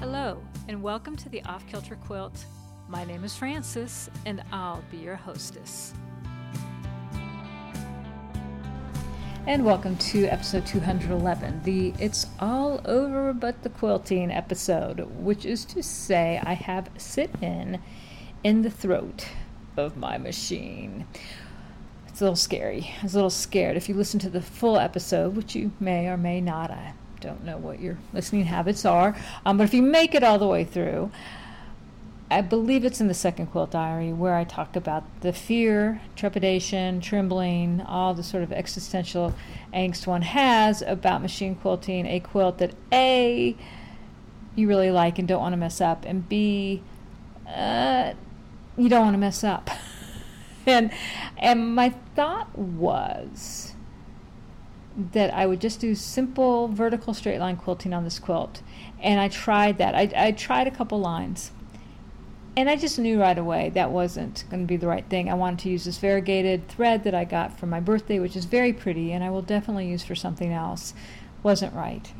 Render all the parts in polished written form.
Hello, and welcome to the Off Kilter Quilt. My name is Frances, and I'll be your hostess. And welcome to episode 211, the It's All Over But the Quilting episode, which is to say I have sit-in the throat of my machine. It's a little scary. I was a little scared. If you listen to the full episode, which you may or may not, I don't know what your listening habits are, but if you make it all the way through, I believe it's in the second quilt diary where I talk about the fear, trepidation, trembling, all the sort of existential angst one has about machine quilting a quilt that A, you really like and don't want to mess up, and B, you don't want to mess up. and my thought was that I would just do simple vertical straight line quilting on this quilt. And I tried that. I tried a couple lines. And I just knew right away that wasn't going to be the right thing. I wanted to use this variegated thread that I got for my birthday, which is very pretty, and I will definitely use for something else. Wasn't right.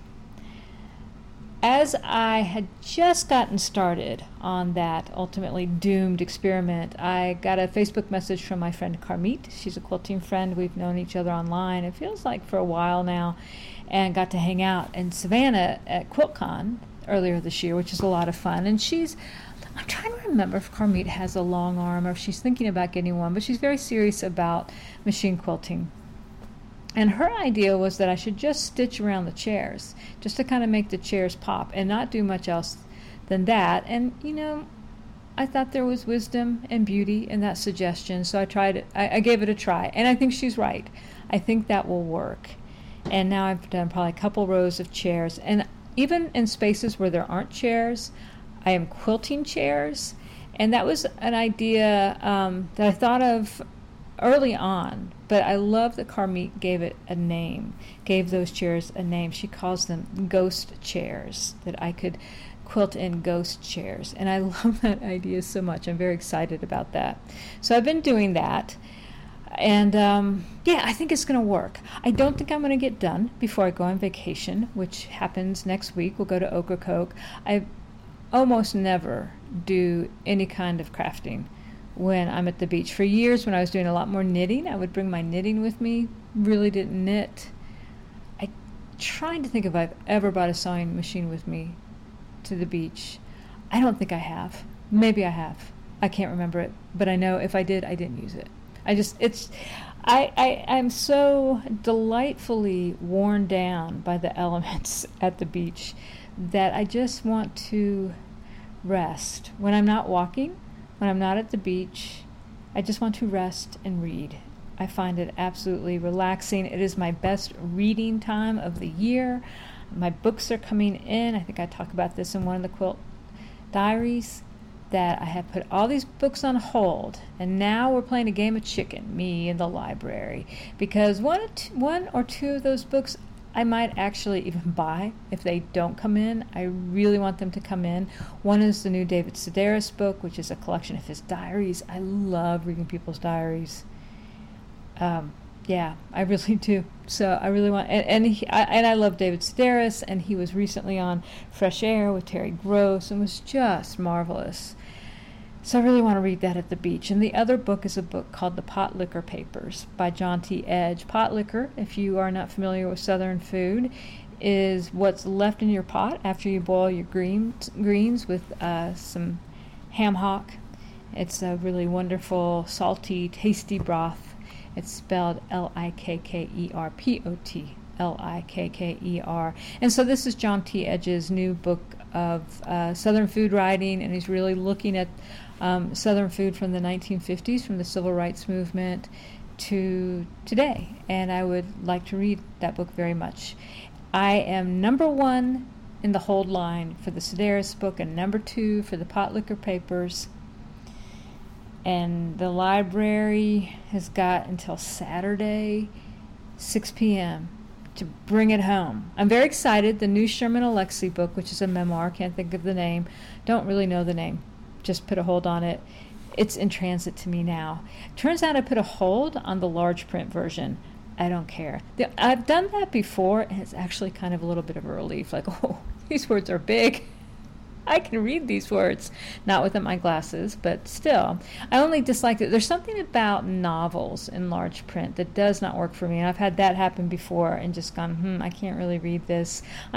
As I had just gotten started on that ultimately doomed experiment, I got a Facebook message from my friend Carmit. She's a quilting friend. We've known each other online, it feels like for a while now, and got to hang out in Savannah at QuiltCon earlier this year, which is a lot of fun. And I'm trying to remember if Carmit has a long arm or if she's thinking about getting one, but she's very serious about machine quilting. And her idea was that I should just stitch around the chairs, just to kind of make the chairs pop and not do much else than that. And, I thought there was wisdom and beauty in that suggestion, so I tried it. I gave it a try, and I think she's right. I think that will work. And now I've done probably a couple rows of chairs. And even in spaces where there aren't chairs, I am quilting chairs. And that was an idea that I thought of early on, but I love that Carmit gave those chairs a name. She calls them ghost chairs, that I could quilt in ghost chairs. And I love that idea so much. I'm very excited about that. So I've been doing that. And I think it's going to work. I don't think I'm going to get done before I go on vacation, which happens next week. We'll go to Ocracoke. I almost never do any kind of crafting when I'm at the beach. For years, when I was doing a lot more knitting, I would bring my knitting with me. Really didn't knit. I'm trying to think if I've ever brought a sewing machine with me to the beach. I don't think I have. Maybe I have. I can't remember it. But I know if I did, I didn't use it. I'm so delightfully worn down by the elements at the beach that I just want to rest. When I'm not walking, when I'm not at the beach, I just want to rest and read. I find it absolutely relaxing. It is my best reading time of the year. My books are coming in. I think I talk about this in one of the quilt diaries, that I have put all these books on hold, and now we're playing a game of chicken, me and the library, because one or two of those books I might actually even buy if they don't come in. I really want them to come in. One is the new David Sedaris book, which is a collection of his diaries. I love reading people's diaries. I really do. So I really want, and I love David Sedaris, and he was recently on Fresh Air with Terry Gross and was just marvelous. So I really want to read that at the beach. And the other book is a book called The Pot Liquor Papers by John T. Edge. Pot liquor, if you are not familiar with Southern food, is what's left in your pot after you boil your greens with some ham hock. It's a really wonderful, salty, tasty broth. It's spelled Likkerpot. Likker. And so this is John T. Edge's new book of Southern food writing, and he's really looking at Southern food from the 1950s, from the Civil Rights Movement to today. And I would like to read that book very much. I am number 1 in the hold line for the Sedaris book and number 2 for the Pot Liquor Papers. And the library has got until Saturday, 6 p.m. to bring it home. I'm very excited. The new Sherman Alexie book, which is a memoir, can't think of the name, don't really know the name, just put a hold on it. It's in transit to me now. Turns out I put a hold on the large print version. I don't care. I've done that before, and it's actually kind of a little bit of a relief. Like, oh, these words are big. I can read these words, not with my glasses, but still. I only dislike it. There's something about novels in large print that does not work for me. And I've had that happen before and just gone, I can't really read this.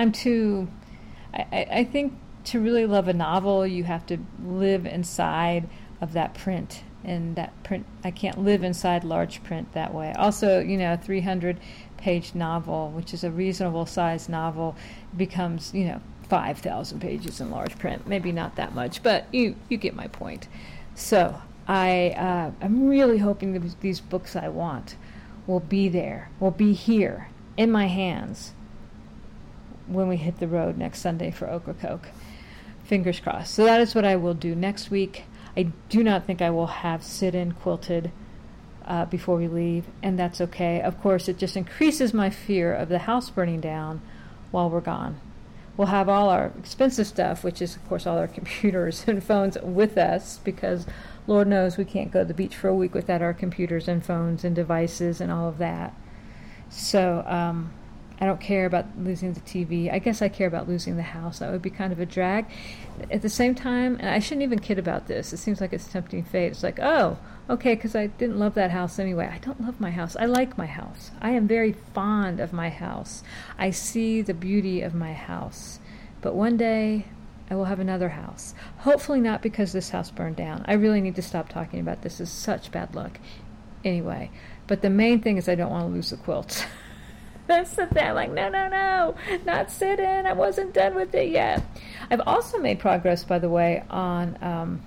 I think to really love a novel, you have to live inside of that print. And that print, I can't live inside large print that way. Also, a 300-page novel, which is a reasonable size novel, becomes, 5,000 pages in large print. Maybe not that much, but you get my point. So I'm really hoping that these books I want will be here in my hands when we hit the road next Sunday for Ocracoke. Fingers crossed. So that is what I will do next week. I do not think I will have sit-in quilted before we leave, and that's okay. Of course, it just increases my fear of the house burning down while we're gone. We'll have all our expensive stuff, which is, of course, all our computers and phones with us, because Lord knows we can't go to the beach for a week without our computers and phones and devices and all of that. So I don't care about losing the TV. I guess I care about losing the house. That would be kind of a drag. At the same time, and I shouldn't even kid about this. It seems like it's tempting fate. It's like, oh, okay, because I didn't love that house anyway. I don't love my house. I like my house. I am very fond of my house. I see the beauty of my house. But one day, I will have another house. Hopefully not because this house burned down. I really need to stop talking about this. It's such bad luck. Anyway, but the main thing is I don't want to lose the quilts. I sit there like, no, not sit in. I wasn't done with it yet. I've also made progress, by the way, on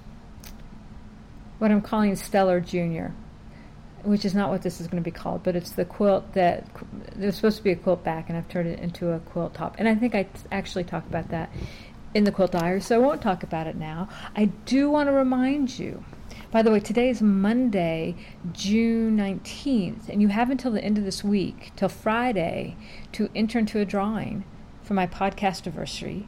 what I'm calling Stellar Junior, which is not what this is going to be called, but it's the quilt that there's supposed to be a quilt back, and I've turned it into a quilt top. And I think I actually talked about that in the Quilt Diary, so I won't talk about it now. I do want to remind you, by the way, today is Monday, June 19th, and you have until the end of this week, till Friday, to enter into a drawing for my podcast anniversary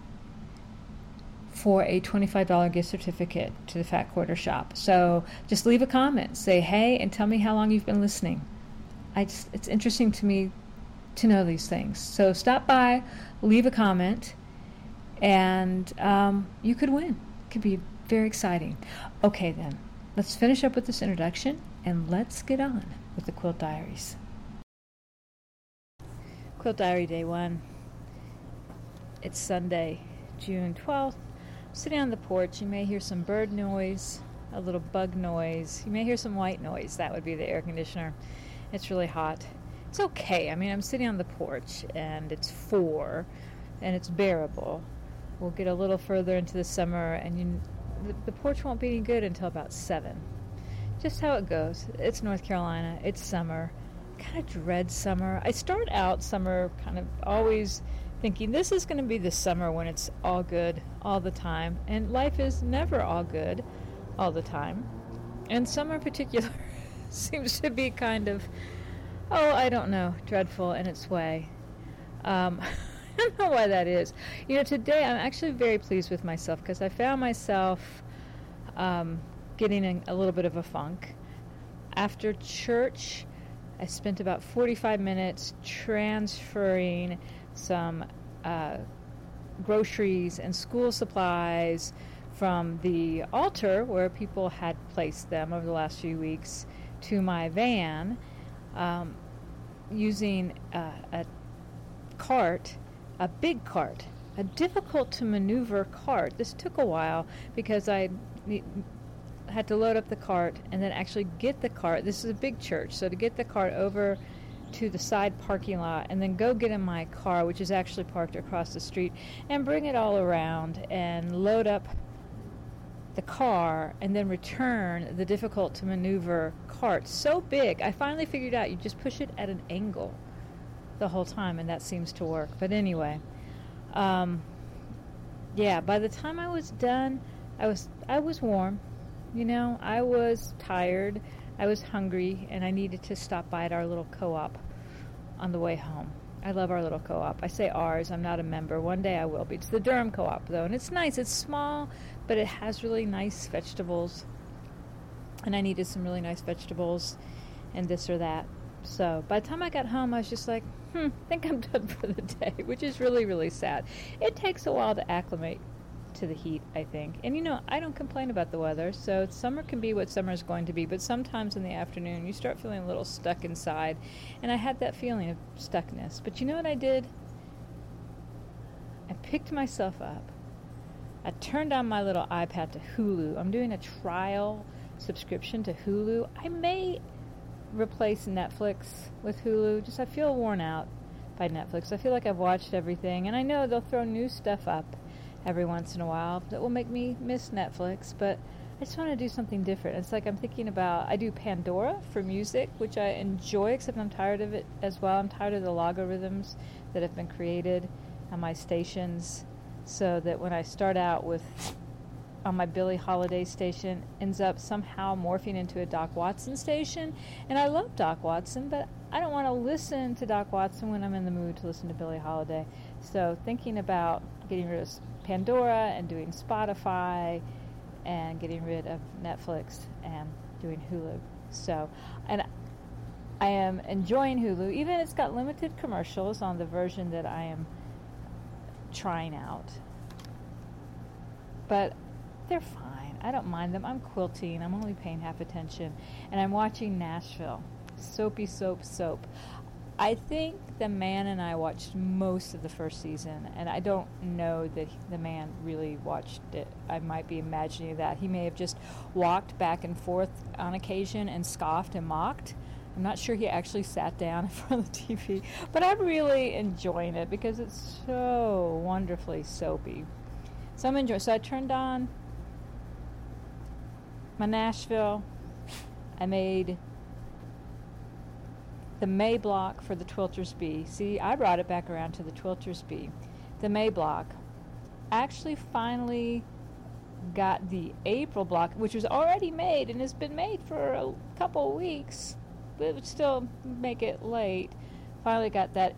for a $25 gift certificate to the Fat Quarter Shop. So just leave a comment, say hey, and tell me how long you've been listening. It's interesting to me to know these things. So stop by, leave a comment, and you could win. It could be very exciting. Okay, then. Let's finish up with this introduction, and let's get on with the Quilt Diaries. Quilt Diary Day 1. It's Sunday, June 12th. I'm sitting on the porch. You may hear some bird noise, a little bug noise. You may hear some white noise. That would be the air conditioner. It's really hot. It's okay. I mean, I'm sitting on the porch, and it's 4, and it's bearable. We'll get a little further into the summer, and the porch won't be any good until about 7. Just how it goes. It's North Carolina. It's summer. I kind of dread summer. I start out summer kind of always thinking this is going to be the summer when it's all good all the time. And life is never all good all the time. And summer in particular seems to be kind of, I don't know, dreadful in its way. I don't know why that is. Today I'm actually very pleased with myself because I found myself getting in a little bit of a funk. After church, I spent about 45 minutes transferring some groceries and school supplies from the altar where people had placed them over the last few weeks to my van using a cart. A big cart, a difficult to maneuver cart. This took a while because I had to load up the cart and then actually get the cart. This is a big church, so to get the cart over to the side parking lot and then go get in my car, which is actually parked across the street, and bring it all around and load up the car and then return the difficult to maneuver cart. So big, I finally figured out you just push it at an angle the whole time, and that seems to work. But anyway, by the time I was done, I was warm. I was tired, I was hungry, and I needed to stop by at our little co-op on the way home. I love our little co-op. I say ours, I'm not a member. One day I will be. It's the Durham Co-op, though, and it's nice. It's small, but it has really nice vegetables, and I needed some really nice vegetables and this or that. So by the time I got home, I was just like, I think I'm done for the day, which is really, really sad. It takes a while to acclimate to the heat, I think. And I don't complain about the weather, so summer can be what summer is going to be, but sometimes in the afternoon you start feeling a little stuck inside, and I had that feeling of stuckness. But you know what I did? I picked myself up. I turned on my little iPad to Hulu. I'm doing a trial subscription to Hulu. I may replace Netflix with Hulu. I feel worn out by Netflix. I feel like I've watched everything, and I know they'll throw new stuff up every once in a while that will make me miss Netflix, but I just want to do something different. It's like I'm thinking about, I do Pandora for music, which I enjoy, except I'm tired of it as well. I'm tired of the logarithms that have been created on my stations, so that when I start out with on my Billie Holiday station, ends up somehow morphing into a Doc Watson station. And I love Doc Watson, but I don't want to listen to Doc Watson when I'm in the mood to listen to Billie Holiday. So thinking about getting rid of Pandora and doing Spotify and getting rid of Netflix and doing Hulu. So, and I am enjoying Hulu. Even it's got limited commercials on the version that I am trying out. But they're fine. I don't mind them. I'm quilting. I'm only paying half attention. And I'm watching Nashville. Soapy soap. I think the man and I watched most of the first season, and I don't know that the man really watched it. I might be imagining that. He may have just walked back and forth on occasion and scoffed and mocked. I'm not sure he actually sat down in front of the TV, but I'm really enjoying it because it's so wonderfully soapy. So I'm enjoying. So I turned on my Nashville. I made the May block for the Twilter's Bee. See, I brought it back around to the Twilter's Bee. The May block. Actually finally got the April block, which was already made and has been made for a couple weeks, but it would still make it late. Finally got that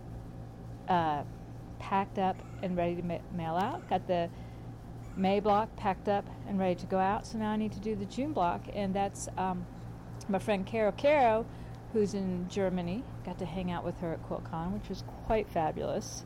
packed up and ready to mail out. Got the May block packed up and ready to go out. So now I need to do the June block, and that's my friend Caro, who's in Germany. Got to hang out with her at QuiltCon, which was quite fabulous.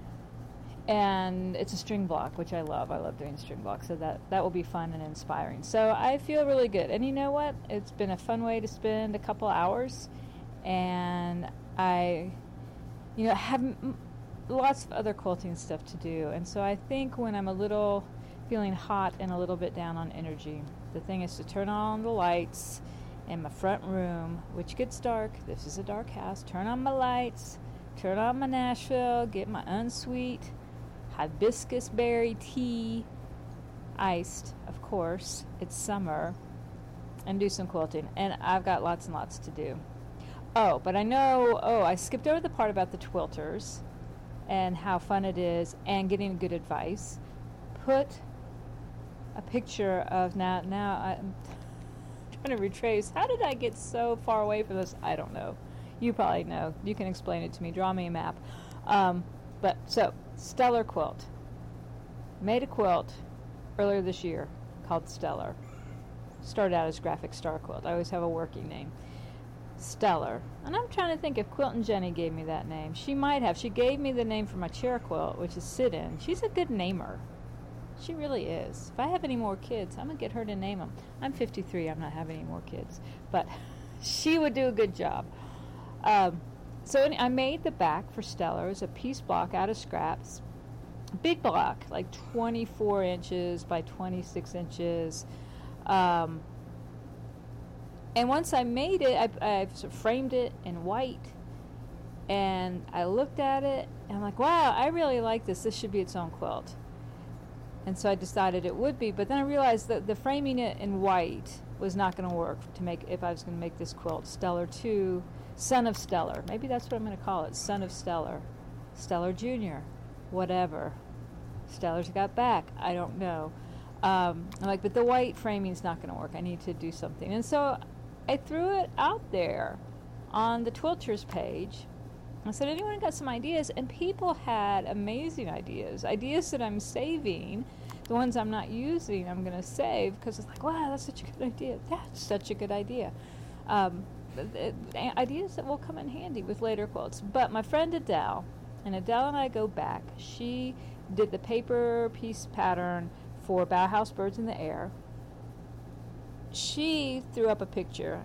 And it's a string block, which I love. I love doing string blocks, so that will be fun and inspiring. So I feel really good. And you know what? It's been a fun way to spend a couple hours, and I have lots of other quilting stuff to do. And so I think when I'm a little feeling hot and a little bit down on energy, the thing is to turn on the lights in my front room, which gets dark. This is a dark house. Turn on my lights, turn on my Nashville, get my unsweet hibiscus berry tea, iced, of course. It's summer, and do some quilting. And I've got lots and lots to do. But I skipped over the part about the twilters and how fun it is and getting good advice. Put a picture of now I'm trying to retrace. How did I get so far away from this? I don't know. You probably know. You can explain it to me. Draw me a map. So Stellar Quilt. Made a quilt earlier this year called Stellar. Started out as Graphic Star Quilt. I always have a working name. Stellar. And I'm trying to think if Quiltin' Jenny gave me that name. She might have. She gave me the name for my chair quilt, which is Sit-In. She's a good namer. She really is. If I have any more kids, I'm going to get her to name them. I'm 53. I'm not having any more kids. But she would do a good job. I made the back for Stellar. It was a piece block out of scraps. Big block, like 24 inches by 26 inches. And once I made it, I sort of framed it in white. And I looked at it, and I'm like, wow, I really like this. This should be its own quilt. And so I decided it would be. But then I realized that the framing it in white was not going to work if I was going to make this quilt. Stellar 2, Son of Stellar. Maybe that's what I'm going to call it, Son of Stellar. Stellar Jr., whatever. Stellar's got back. I don't know. I'm like, but the white framing's not going to work. I need to do something. And so I threw it out there on the Twilters page. I said, anyone got some ideas? And people had amazing ideas that I'm saving. The ones I'm not using, I'm going to save, because it's like, wow, that's such a good idea. That's such a good idea. Ideas that will come in handy with later quilts. But my friend Adele and I go back. She did the paper piece pattern for Bauhaus Birds in the Air. She threw up a picture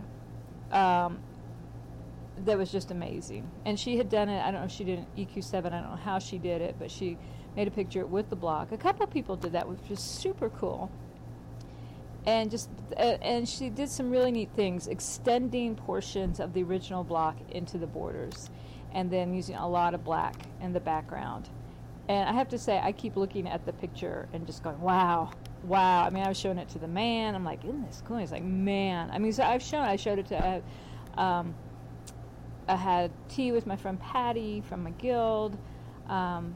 that was just amazing. And she had done it, I don't know if she did an EQ7, I don't know how she did it, but she made a picture with the block. A couple of people did that, which was super cool. And and she did some really neat things, extending portions of the original block into the borders, and then using a lot of black in the background. And I have to say, I keep looking at the picture and just going, wow. I mean, I was showing it to the man. I'm like, isn't this cool? He's like, man. I mean, so I showed it to, I had tea with my friend Patty from my guild, and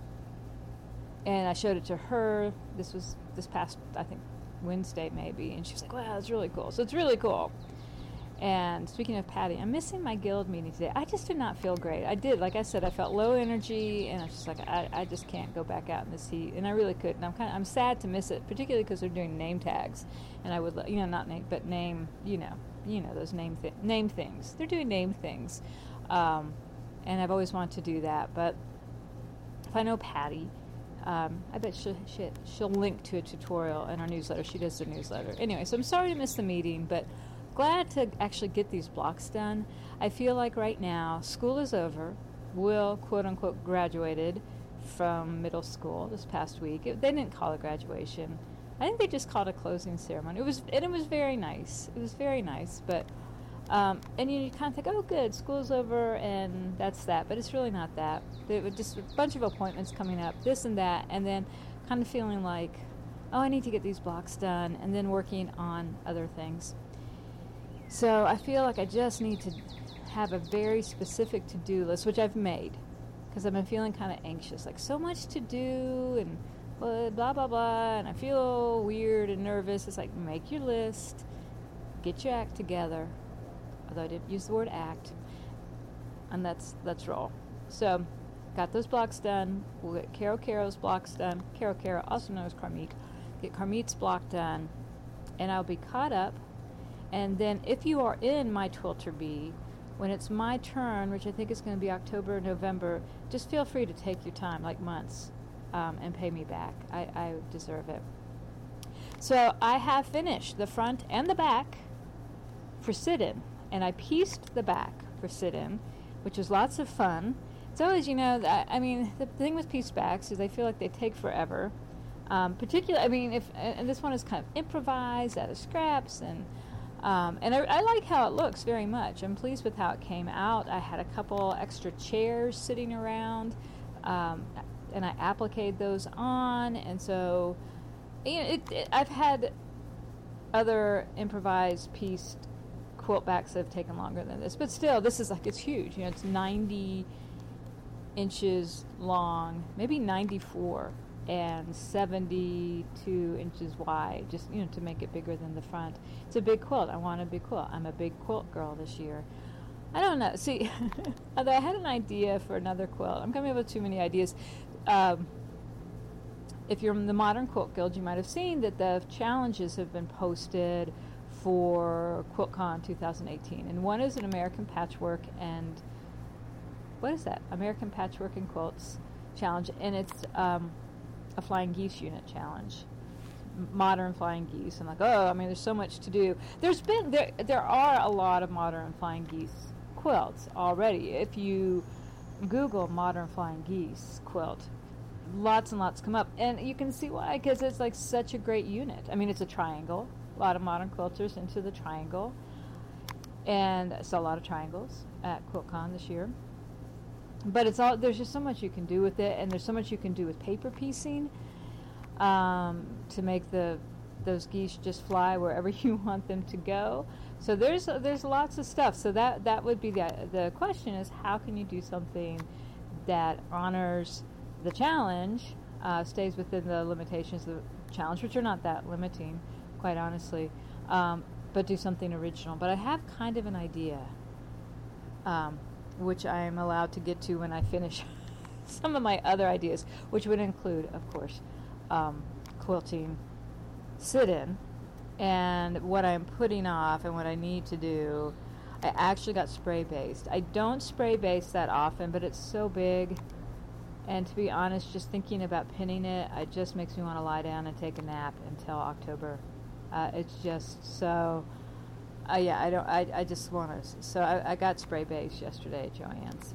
I showed it to her. This was this past, I think, Wednesday maybe, and she was like, wow, that's really cool. So it's really cool. And speaking of Patty, I'm missing my guild meeting today. I just did not feel great. I did, like I said, I felt low energy, and I was just like, I just can't go back out in this heat, and I really couldn't. I'm sad to miss it, particularly because they're doing name tags, and I would, not name, but name, those name things. They're doing name things, and I've always wanted to do that. But if I know Patty, I bet she'll link to a tutorial in our newsletter. She does the newsletter. Anyway, so I'm sorry to miss the meeting, but glad to actually get these blocks done. I feel like right now, school is over. Will, quote-unquote, graduated from middle school this past week. They didn't call it graduation. I think they just called it a closing ceremony. It was very nice. It was very nice, but and you kind of think, oh, good, school's over, and that's that. But it's really not that. There were just a bunch of appointments coming up, this and that, and then kind of feeling like, oh, I need to get these blocks done, and then working on other things. So I feel like I just need to have a very specific to-do list, which I've made, because I've been feeling kind of anxious, like so much to do, and blah, blah, blah, and I feel weird and nervous. It's like, make your list, get your act together. Although I didn't use the word act, and let's roll. So, got those blocks done. We'll get Caro's blocks done. Caro, also known as Carmit, get Carmit's block done, and I'll be caught up. And then, if you are in my Twilter Bee, when it's my turn, which I think is going to be October, November, just feel free to take your time, like months, and pay me back. I deserve it. So I have finished the front and the back for sit-in. And I pieced the back for sit-in, which was lots of fun. It's always, the thing with pieced backs is I feel like they take forever. Particularly, and this one is kind of improvised out of scraps, and I like how it looks very much. I'm pleased with how it came out. I had a couple extra chairs sitting around, and I appliqued those on, and so, I've had other improvised pieced quilt backs that have taken longer than this, but still, this is like, it's huge. It's 90 inches long, maybe 94, and 72 inches wide, just to make it bigger than the front. It's a big quilt. I want a big quilt. I'm a big quilt girl this year. I don't know. See, although I had an idea for another quilt, I'm coming up with too many ideas. If you're in the Modern Quilt Guild, you might have seen that the challenges have been posted for QuiltCon 2018, and one is an American Patchwork and American Patchwork and Quilts challenge, and it's a flying geese unit challenge, modern flying geese. I'm like, there's so much to do. There are a lot of modern flying geese quilts already. If you Google modern flying geese quilt, lots and lots come up, and you can see why, because it's like such a great unit. It's a triangle. A lot of modern quilters into the triangle, and I saw a lot of triangles at QuiltCon this year. But there's just so much you can do with it, and there's so much you can do with paper piecing to make those geese just fly wherever you want them to go. So there's lots of stuff. So that would be the question is, how can you do something that honors the challenge, stays within the limitations of the challenge, which are not that limiting, quite honestly, but do something original. But I have kind of an idea, which I am allowed to get to when I finish some of my other ideas, which would include, of course, quilting sit-in, and what I'm putting off and what I need to do. I actually got spray-based. I don't spray-base that often, but it's so big And to be honest, just thinking about pinning it, it just makes me want to lie down and take a nap until October. It's just so, yeah, I just want to. So I got spray base yesterday at Joann's.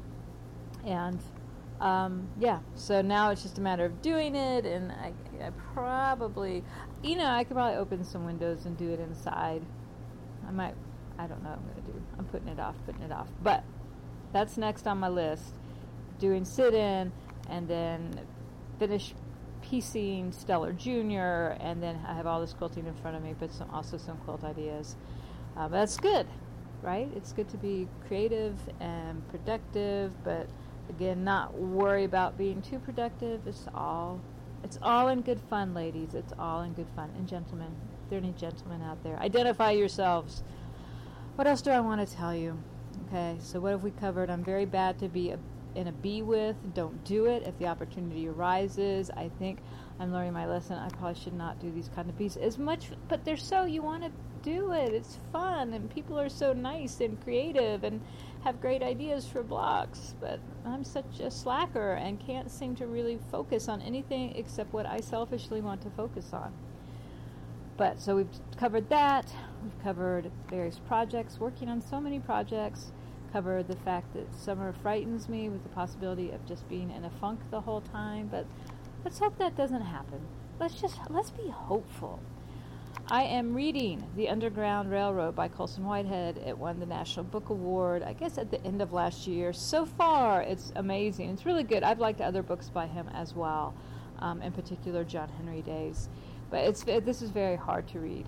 And, yeah, so now it's just a matter of doing it. And I probably, I could probably open some windows and do it inside. I don't know what I'm going to do. I'm putting it off. But that's next on my list. Doing sit-in, and then finish piecing Stellar Jr., and then I have all this quilting in front of me, but also some quilt ideas. But that's good, right? It's good to be creative and productive, but again, not worry about being too productive. It's all in good fun, ladies. It's all in good fun. And gentlemen, if there are any gentlemen out there, identify yourselves. What else do I want to tell you? Okay, so what have we covered? I'm very bad to be in a bee with. Don't do it if the opportunity arises. I think I'm learning my lesson. I probably should not do these kind of bees as much, but you want to do it. It's fun, and people are so nice and creative and have great ideas for blocks, but I'm such a slacker and can't seem to really focus on anything except what I selfishly want to focus on. But so we've covered that. We've covered various projects, working on so many projects. Covered the fact that summer frightens me with the possibility of just being in a funk the whole time, but let's hope that doesn't happen. Let's be hopeful. I am reading The Underground Railroad by Colson Whitehead. It won the National Book Award, I guess, at the end of last year. So far, it's amazing. It's really good. I've liked other books by him as well, in particular John Henry Days. But this is very hard to read,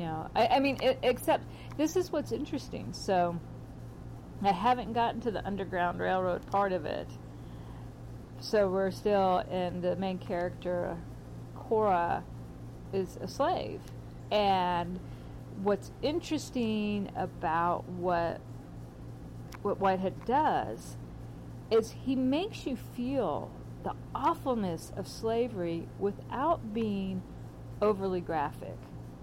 except this is what's interesting. So I haven't gotten to the Underground Railroad part of it. So we're still in the main character, Cora, is a slave. And what's interesting about what Whitehead does is he makes you feel the awfulness of slavery without being overly graphic.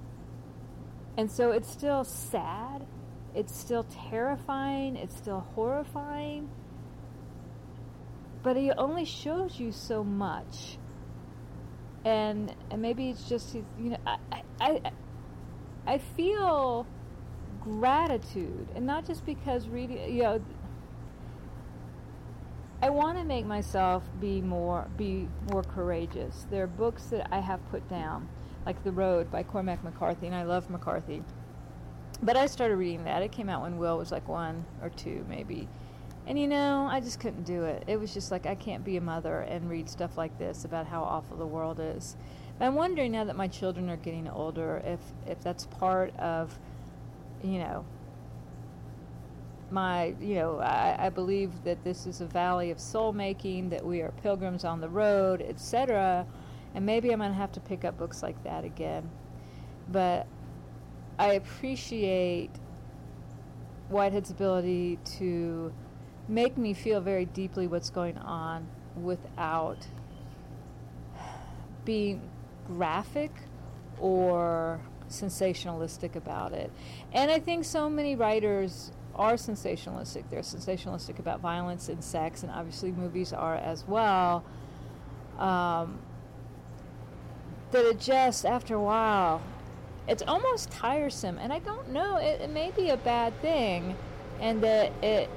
And so it's still sad. It's still terrifying. It's still horrifying. But he only shows you so much. And maybe it's just, I feel gratitude. And not just because reading, I want to make myself be more courageous. There are books that I have put down, like The Road by Cormac McCarthy, and I love McCarthy. But I started reading that. It came out when Will was like 1 or 2, maybe. And, I just couldn't do it. It was just like, I can't be a mother and read stuff like this about how awful the world is. But I'm wondering now that my children are getting older, if that's part of, I believe that this is a valley of soul making, that we are pilgrims on the road, etc. And maybe I'm going to have to pick up books like that again. But I appreciate Whitehead's ability to make me feel very deeply what's going on without being graphic or sensationalistic about it. And I think so many writers are sensationalistic. They're sensationalistic about violence and sex, and obviously movies are as well. That it just, after a while, it's almost tiresome. And I don't know, it may be a bad thing, and that it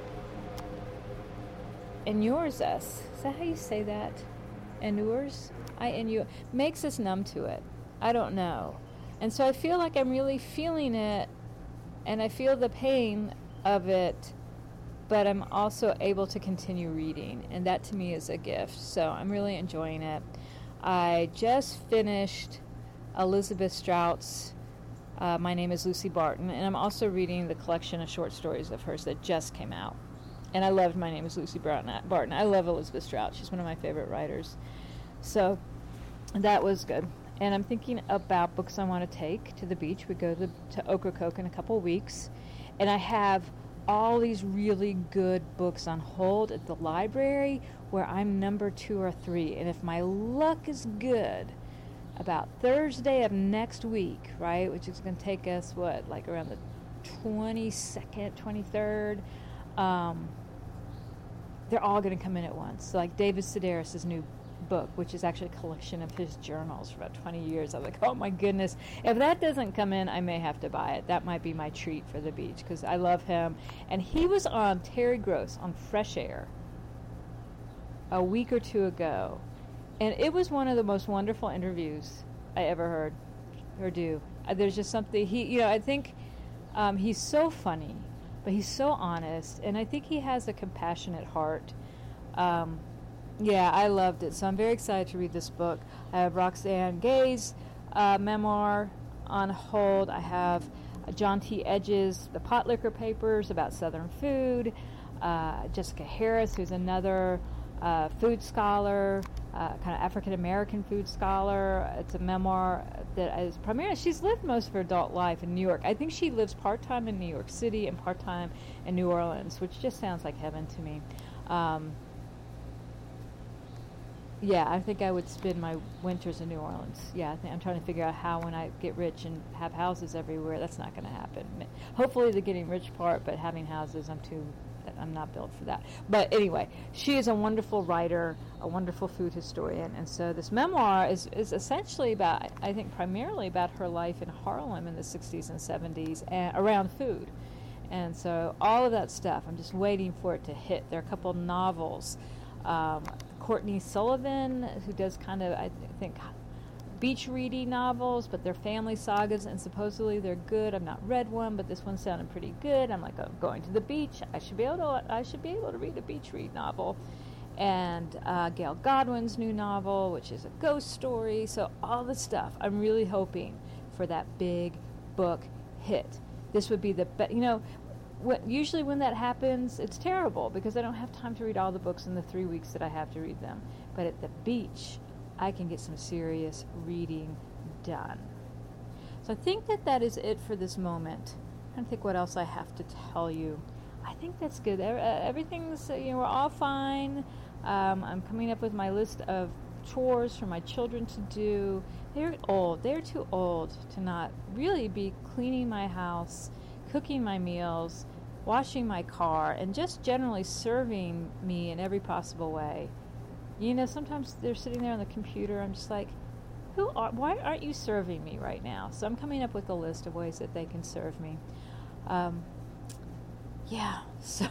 inures us. Is that how you say that? Inures? Makes us numb to it. I don't know. And so I feel like I'm really feeling it, and I feel the pain of it, but I'm also able to continue reading, and that to me is a gift. So I'm really enjoying it. I just finished Elizabeth Strout's My Name is Lucy Barton, and I'm also reading the collection of short stories of hers that just came out. And I loved My Name is Lucy Barton. I love Elizabeth Strout. She's one of my favorite writers. So that was good. And I'm thinking about books I want to take to the beach. We go to Ocracoke in a couple weeks. And I have all these really good books on hold at the library where I'm number 2 or 3. And if my luck is good, about Thursday of next week, right, which is going to take us, around the 22nd, 23rd, they're all going to come in at once. So like David Sedaris' new book, which is actually a collection of his journals for about 20 years. I was like, oh my goodness, if that doesn't come in, I may have to buy it. That might be my treat for the beach, because I love him. And he was on Terry Gross on Fresh Air a week or two ago, and it was one of the most wonderful interviews I ever heard or do. There's just something, I think he's so funny, but he's so honest, and I think he has a compassionate heart. Yeah, I loved it. So I'm very excited to read this book. I have Roxane Gay's memoir on hold. I have John T. Edge's The Pot Liquor Papers about Southern food. Jessica Harris, who's another food scholar, kind of African-American food scholar. It's a memoir that is primarily, she's lived most of her adult life in New York. I think she lives part-time in New York City and part-time in New Orleans, which just sounds like heaven to me. Yeah, I think I would spend my winters in New Orleans. Yeah, I'm trying to figure out how, when I get rich and have houses everywhere, that's not going to happen. Hopefully the getting rich part, but having houses, I'm not built for that. But anyway, she is a wonderful writer, a wonderful food historian, and so this memoir is essentially about, I think primarily about her life in Harlem in the 60s and 70s and around food. And so all of that stuff, I'm just waiting for it to hit. There are a couple of novels. Courtney Sullivan, who does kind of, I think, beach reading novels, but they're family sagas, and supposedly they're good. I've not read one, but this one sounded pretty good. I'm like, I'm going to the beach. I should be able to read a beach read novel. And Gail Godwin's new novel, which is a ghost story. So all the stuff. I'm really hoping for that big book hit. This would be the best. Usually when that happens, it's terrible because I don't have time to read all the books in the 3 weeks that I have to read them. But at the beach, I can get some serious reading done. So I think that is it for this moment. I don't think what else I have to tell you. I think that's good. Everything's, we're all fine. I'm coming up with my list of chores for my children to do. They're old. They're too old to not really be cleaning my house, cooking my meals, washing my car, and just generally serving me in every possible way. Sometimes they're sitting there on the computer. I'm just like, why aren't you serving me right now? So I'm coming up with a list of ways that they can serve me. Yeah, so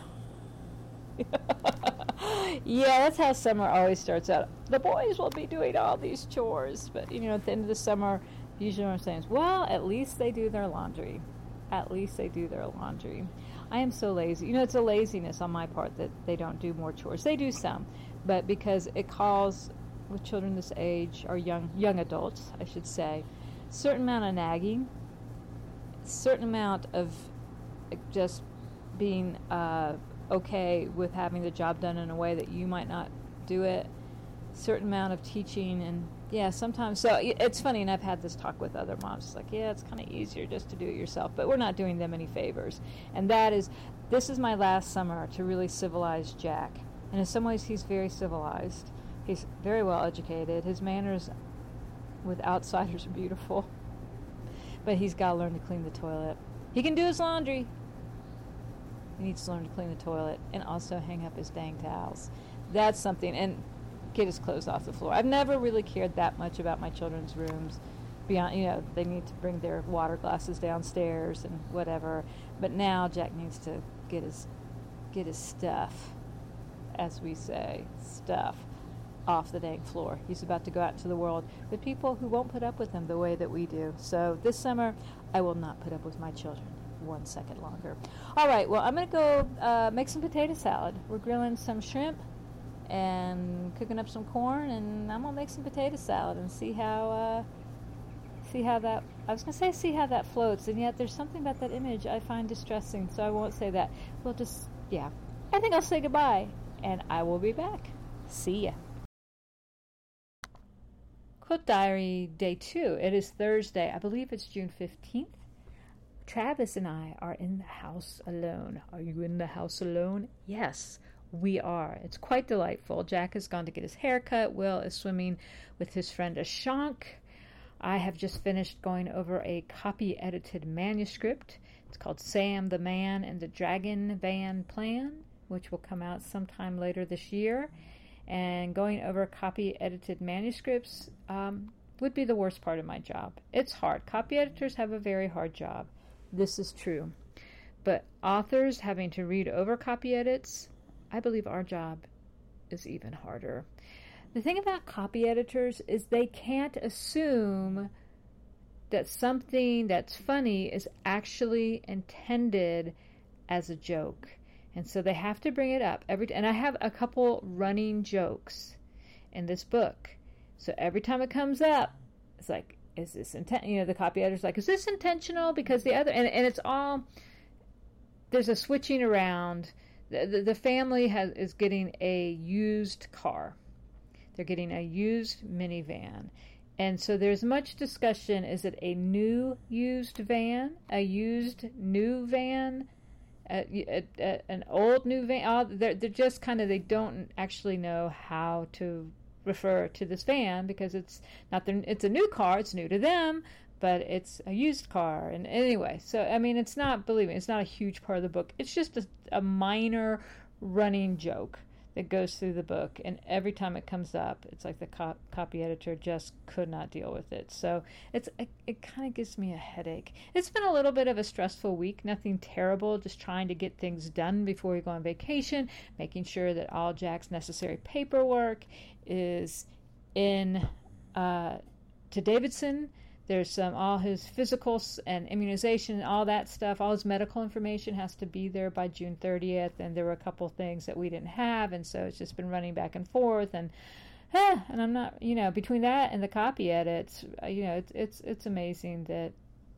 yeah, that's how summer always starts out. The boys will be doing all these chores, but at the end of the summer, usually what I'm saying is, well, at least they do their laundry. At least they do their laundry. I am so lazy. It's a laziness on my part that they don't do more chores. They do some, but because it calls, with children this age, or young adults, I should say, certain amount of nagging, certain amount of just being okay with having the job done in a way that you might not do it, certain amount of teaching, and yeah, sometimes. So it's funny, and I've had this talk with other moms. It's like, yeah, it's kind of easier just to do it yourself, but we're not doing them any favors. And this is my last summer to really civilize Jack. And in some ways, he's very civilized. He's very well educated. His manners with outsiders are beautiful. But he's got to learn to clean the toilet. He can do his laundry. He needs to learn to clean the toilet and also hang up his dang towels. That's something. And get his clothes off the floor. I've never really cared that much about my children's rooms. Beyond, they need to bring their water glasses downstairs and whatever. But now Jack needs to get his stuff, as we say, stuff, off the dang floor. He's about to go out into the world with people who won't put up with him the way that we do. So this summer, I will not put up with my children 1 second longer. All right, well, I'm going to go make some potato salad. We're grilling some shrimp and cooking up some corn, and I'm gonna make some potato salad and see how that, I was gonna say see how that floats, and yet there's something about that image I find distressing, so I won't say that. We'll just, I think I'll say goodbye, and I will be back. See ya. Quilt Diary Day 2. It is Thursday. I believe it's June 15th. Travis and I are in the house alone. Are you in the house alone? Yes. We are. It's quite delightful. Jack has gone to get his hair cut. Will is swimming with his friend Ashank. I have just finished going over a copy-edited manuscript. It's called Sam the Man and the Dragon Van Plan, which will come out sometime later this year. And going over copy-edited manuscripts would be the worst part of my job. It's hard. Copy editors have a very hard job. This is true. But authors having to read over copy edits, I believe our job is even harder. The thing about copy editors is they can't assume that something that's funny is actually intended as a joke. And so they have to bring it up and I have a couple running jokes in this book. So every time it comes up, it's like, is this the copy editor's like, is this intentional? Because the other, and it's all, there's a switching around. The family is getting a used car. They're getting a used minivan. And so there's much discussion. Is it a new used van? A used new van? An old new van? They're just kind of, they don't actually know how to refer to this van because it's a new car, it's new to them, but it's a used car. And anyway, so I mean, it's not a huge part of the book. It's just a minor running joke that goes through the book, and every time it comes up, it's like the copy editor just could not deal with it. So it kind of gives me a headache. It's been a little bit of a stressful week, nothing terrible, just trying to get things done before we go on vacation, making sure that all Jack's necessary paperwork is in to Davidson. There's all his physicals and immunization and all that stuff. All his medical information has to be there by June 30th. And there were a couple things that we didn't have. And so it's just been running back and forth. And I'm not, between that and the copy edits, it's amazing that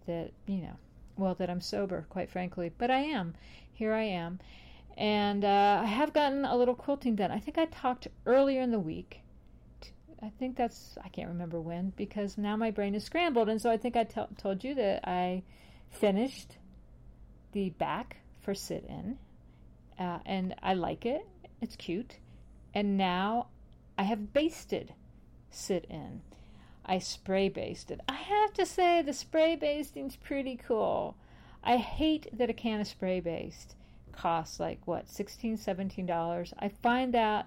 that I'm sober, quite frankly. But I am. Here I am. And I have gotten a little quilting done. I think I talked earlier in the week. I can't remember when, because now my brain is scrambled. And so I think I told you that I finished the back for sit-in, and I like it. It's cute. And now I have basted sit-in. I spray basted. I have to say the spray basting's pretty cool. I hate that a can of spray baste costs like, $16, $17. I find that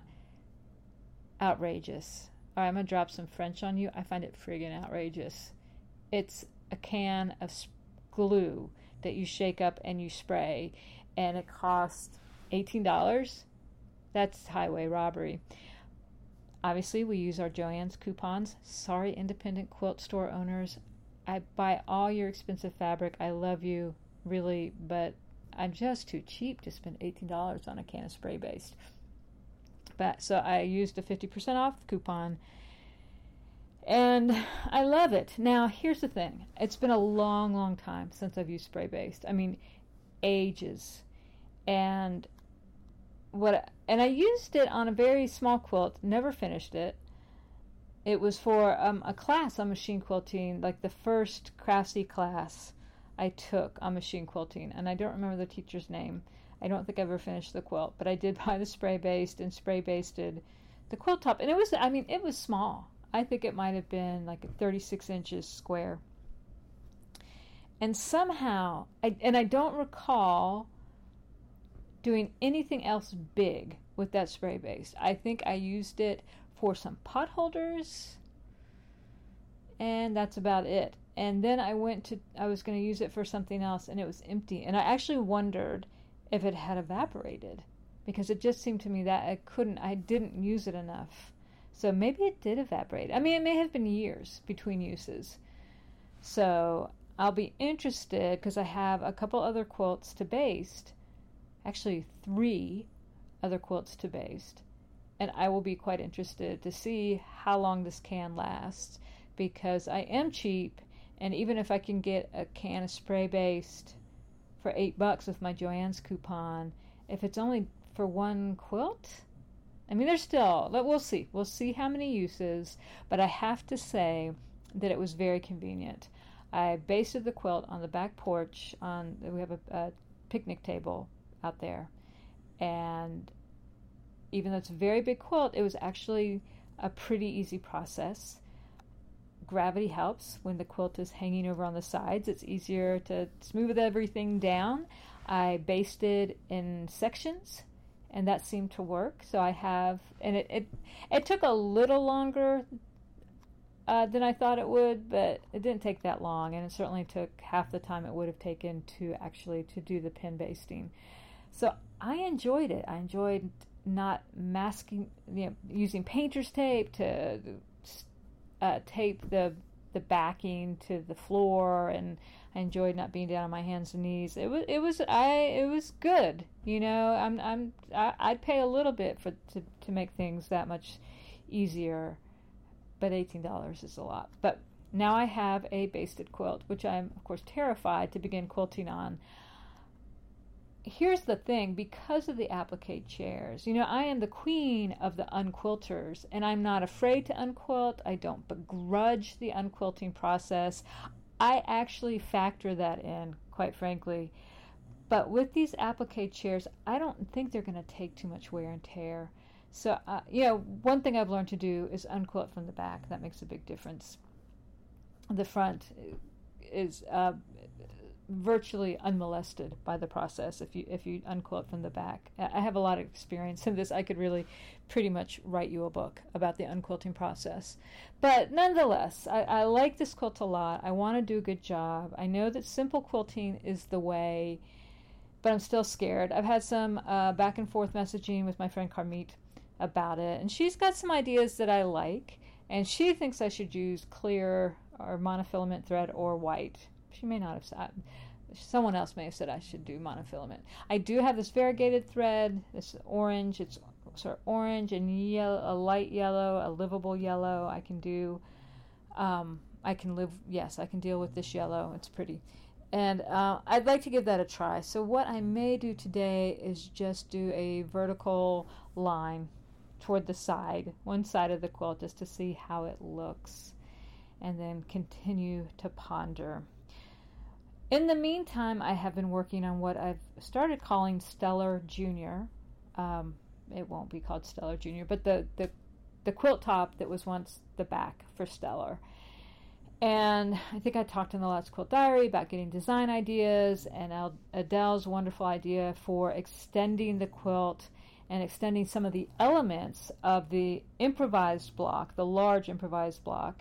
outrageous. All right, I'm going to drop some French on you. I find it friggin' outrageous. It's a can of glue that you shake up and you spray, and it costs $18. That's highway robbery. Obviously, we use our Joann's coupons. Sorry, independent quilt store owners. I buy all your expensive fabric. I love you, really, but I'm just too cheap to spend $18 on a can of spray based. So I used a 50% off coupon, and I love it. Now, here's the thing. It's been a long, long time since I've used spray based. I mean, ages. And I used it on a very small quilt, never finished it. It was for a class on machine quilting, like the first Craftsy class I took on machine quilting, and I don't remember the teacher's name. I don't think I ever finished the quilt, but I did buy the spray based and spray basted the quilt top. And it was small. I think it might have been like 36 inches square. And somehow, I don't recall doing anything else big with that spray based. I think I used it for some pot holders, and that's about it. And then I was going to use it for something else, and it was empty. And I actually wondered if it had evaporated, because it just seemed to me that I didn't use it enough. So maybe it did evaporate. I mean, it may have been years between uses. So I'll be interested, because I have a couple other quilts to baste, actually 3 other quilts to baste, and I will be quite interested to see how long this can last, because I am cheap, and even if I can get a can of spray based for $8 with my Joann's coupon, if it's only for one quilt, I mean, we'll see. We'll see how many uses, but I have to say that it was very convenient. I basted the quilt on the back porch. We have a picnic table out there, and even though it's a very big quilt, it was actually a pretty easy process. Gravity helps when the quilt is hanging over on the sides. It's easier to smooth everything down. I basted in sections, and that seemed to work. So I have, and it took a little longer than I thought it would, but it didn't take that long, and it certainly took half the time it would have taken to actually to do the pin basting. So I enjoyed it. I enjoyed not masking, using painter's tape to tape the backing to the floor, and I enjoyed not being down on my hands and knees. It was good. I'd pay a little bit to make things that much easier, but $18 is a lot. But now I have a basted quilt, which I'm of course terrified to begin quilting on. Here's the thing, because of the applique chairs, I am the queen of the unquilters, and I'm not afraid to unquilt. I don't begrudge the unquilting process. I actually factor that in, quite frankly. But with these applique chairs, I don't think they're going to take too much wear and tear. So, one thing I've learned to do is unquilt from the back. That makes a big difference. The front is virtually unmolested by the process if you unquilt from the back. I have a lot of experience in this. I could really pretty much write you a book about the unquilting process. But nonetheless, I like this quilt a lot. I want to do a good job. I know that simple quilting is the way, but I'm still scared. I've had some back and forth messaging with my friend Carmit about it, and she's got some ideas that I like, and she thinks I should use clear or monofilament thread or white. She may not have said. Someone else may have said I should do monofilament. I do have this variegated thread. This orange. It's sort of orange and yellow, a light yellow, a livable yellow. I can do. I can live. Yes, I can deal with this yellow. It's pretty, and I'd like to give that a try. So what I may do today is just do a vertical line toward the side, one side of the quilt, just to see how it looks, and then continue to ponder. In the meantime, I have been working on what I've started calling Stellar Junior. It won't be called Stellar Junior, but the quilt top that was once the back for Stellar. And I think I talked in the last Quilt Diary about getting design ideas, and Adele's wonderful idea for extending the quilt and extending some of the elements of the improvised block, the large improvised block,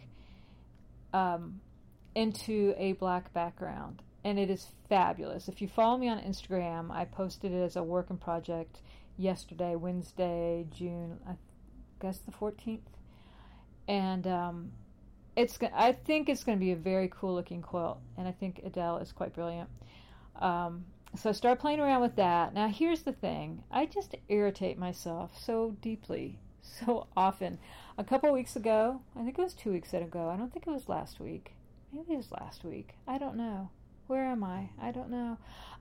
into a black background. And it is fabulous. If you follow me on Instagram, I posted it as a work in project yesterday, Wednesday, June, I guess the 14th. And I think it's going to be a very cool looking quilt, and I think Adele is quite brilliant. So I started playing around with that. Now here's the thing. I just irritate myself so deeply, so often. A couple weeks ago, I think it was 2 weeks ago, I don't think it was last week. Maybe it was last week. I don't know. Where am I? I don't know.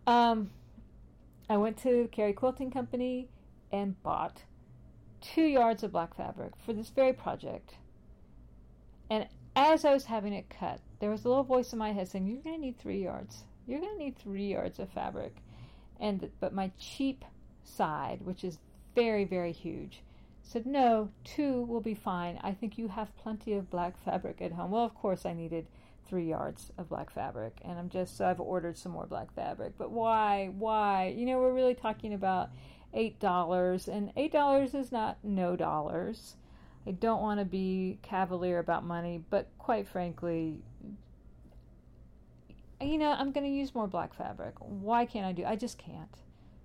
I went to Carey Quilting Company and bought 2 yards of black fabric for this very project. And as I was having it cut, there was a little voice in my head saying, "You're going to need 3 yards. You're going to need 3 yards of fabric." But my cheap side, which is very, very huge, said, "No, 2 will be fine. I think you have plenty of black fabric at home." Well, of course I needed 3 yards of black fabric, and so I've ordered some more black fabric. But why? We're really talking about $8, and $8 is not no dollars. I don't want to be cavalier about money, but quite frankly, I'm going to use more black fabric. Why can't I do? I just can't.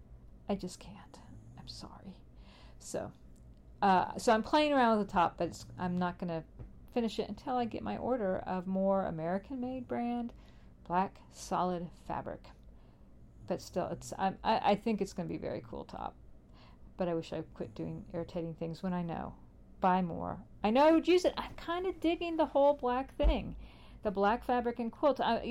I'm sorry. So I'm playing around with the top, but I'm not going to finish it until I get my order of more American-made brand black solid fabric. But still, I think it's going to be a very cool top. But I wish I quit doing irritating things when I know. Buy more. I know I would use it. I'm kind of digging the whole black thing, the black fabric and quilt. I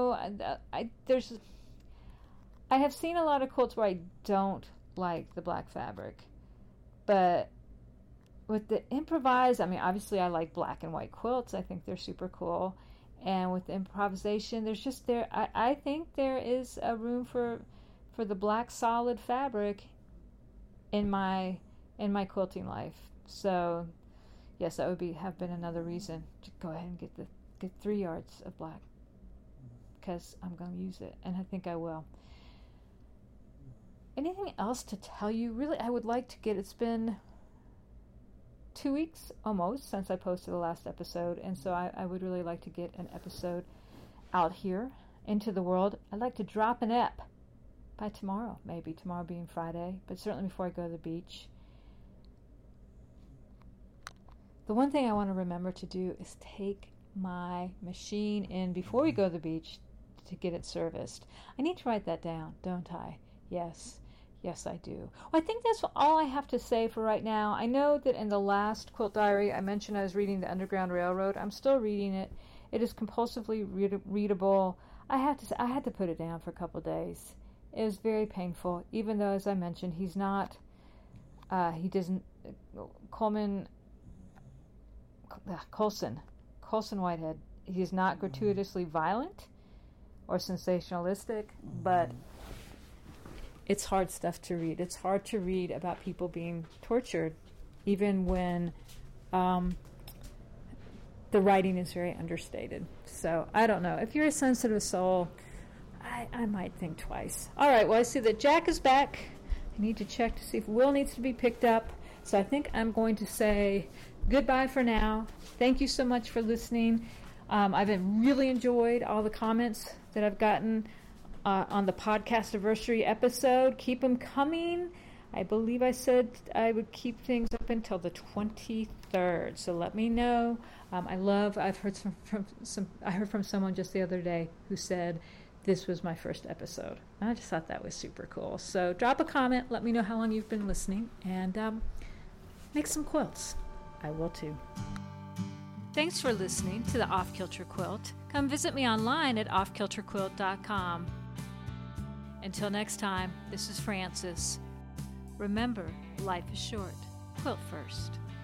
have seen a lot of quilts where I don't like the black fabric, but with the improvised, obviously I like black and white quilts. I think they're super cool, and with the improvisation, I think there is a room for the black solid fabric in my quilting life. So, yes, that would have been another reason to go ahead and get 3 yards of black, because I'm going to use it, and I think I will. anything else to tell you? Really, I would like to get, it's been 2 weeks almost since I posted the last episode, and so I would really like to get an episode out here into the world. I'd like to drop an ep by tomorrow, maybe tomorrow being Friday, but certainly before I go to the beach. The one thing I want to remember to do is take my machine in before we go to the beach to get it serviced. I need to write that down, don't I? Yes, I do. Well, I think that's all I have to say for right now. I know that in the last Quilt Diary, I mentioned I was reading The Underground Railroad. I'm still reading it. It is compulsively readable. I had to put it down for a couple of days. It was very painful, even though, as I mentioned, he doesn't, Colson Whitehead, he is not gratuitously violent or sensationalistic, but it's hard stuff to read. It's hard to read about people being tortured, even when the writing is very understated. So, I don't know. If you're a sensitive soul, I might think twice. All right, well, I see that Jack is back. I need to check to see if Will needs to be picked up. So I think I'm going to say goodbye for now. Thank you so much for listening. I've really enjoyed all the comments that I've gotten on the podcast anniversary episode. Keep them coming. I believe I said I would keep things up until the 23rd. So let me know. I've heard I heard from someone just the other day who said this was my first episode. I just thought that was super cool. So drop a comment. Let me know how long you've been listening, and make some quilts. I will too. Thanks for listening to the Off Kilter Quilt. Come visit me online at offkilterquilt.com. Until next time, this is Frances. Remember, life is short. Quilt first.